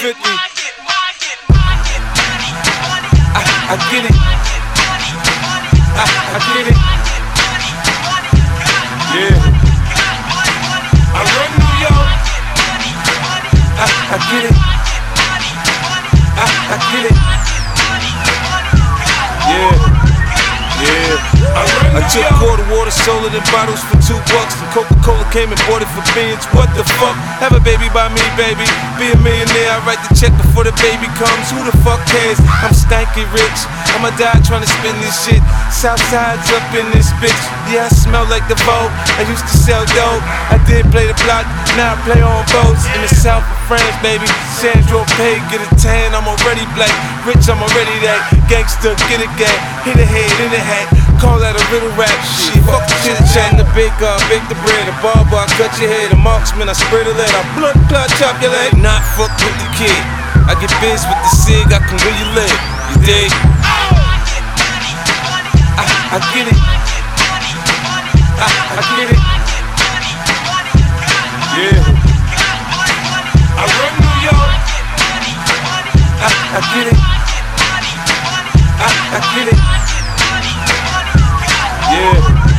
50. I get it. I get it. Yeah. I run New York. I get it. I get it. Yeah. I took quarter water, sold it in bottles for $2. And Coca-Cola came and bought it for beans. What the fuck? Have a baby by me, baby. Be a millionaire, I write the check before the baby comes. Who the fuck cares? I'm stanky rich. I'ma die trying to spin this shit. Southside's up in this bitch. Yeah, I smell like the Vogue. I used to sell dope. I did play the block, now I play on boats. In the south of France, baby. Sandro Pay, get a tan, I'm already black. Rich, I'm already that. Gangster, get a gang. Hit a head, in a hat. Call that a riddle rap. Shit, fuck the chit chat. The baker, I bake the bread. The barber, I cut your head. The marksman, I spray the lead. I blood clot, chop your leg. Not fuck with the kid. I get biz with the cig, I can where you live. You dig? I get it. I get it. Yeah. I run New York. I get it. I get it. Yeah.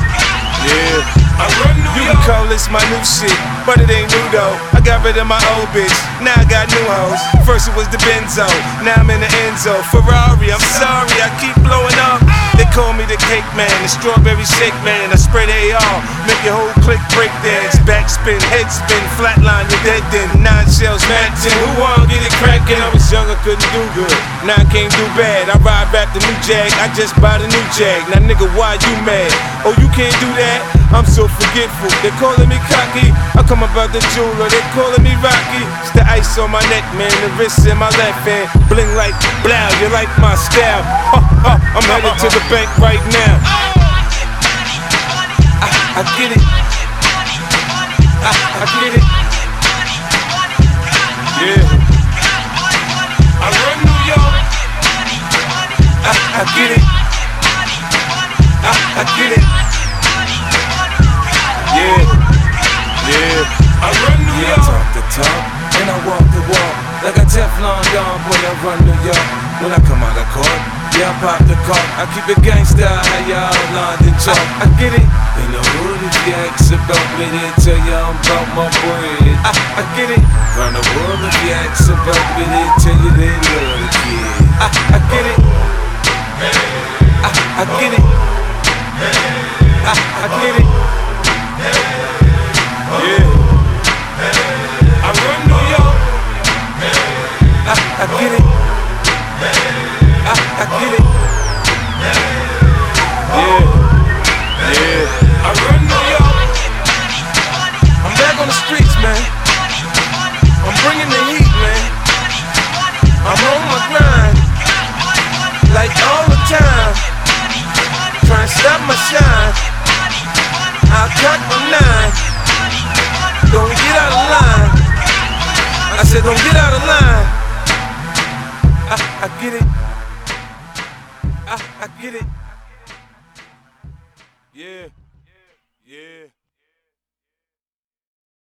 I run New York. You can call this my new shit, but it ain't new though. I got rid of my old bitch, now I got new hoes. First it was the Benzo, now I'm in the Enzo. Ferrari, I'm sorry, I keep blowing up. They call me the cake man, the strawberry shake man. I spray the AR, make your whole clique break dance. Backspin, head spin, flatline, you're dead then. 9 shells, Mac 10, who wanna get it crackin'? I was young, I couldn't do good, now I can't do bad. I ride back the new Jag, I just bought a new Jag. Now nigga, why you mad? Oh, you can't do that? I'm so forgetful, they calling me cocky. I come about the jeweler, they calling me Rocky. It's the ice on my neck, man, the wrist in my left hand. Bling like blow, you like my style. I'm headed to the bank right now. I get it. I get it. Yeah. I run New York. I get it. I get it. Yeah. I run New York. I talk the talk and I walk the walk. Like a Teflon Don, boy, I run New York. When I come out of court, yeah, I pop the cork. I keep it gangsta, how y'all London talk. I get it. In the hood, if you ask about me, they tell you I'm about my bread. I get it. Round the world, if you ask about me, they tell you they love the kid. I get it. I get it. I get it. Yeah. I run New York. I get it. I get it. Yeah. I run New York. I'm back on the streets, man. I'm bringing the heat, man. I'm on my grind, like all the time. Trying to stop my shine. I'll cut my 9. Don't get out of line. I said don't get out of line. I get it. I get it. Yeah.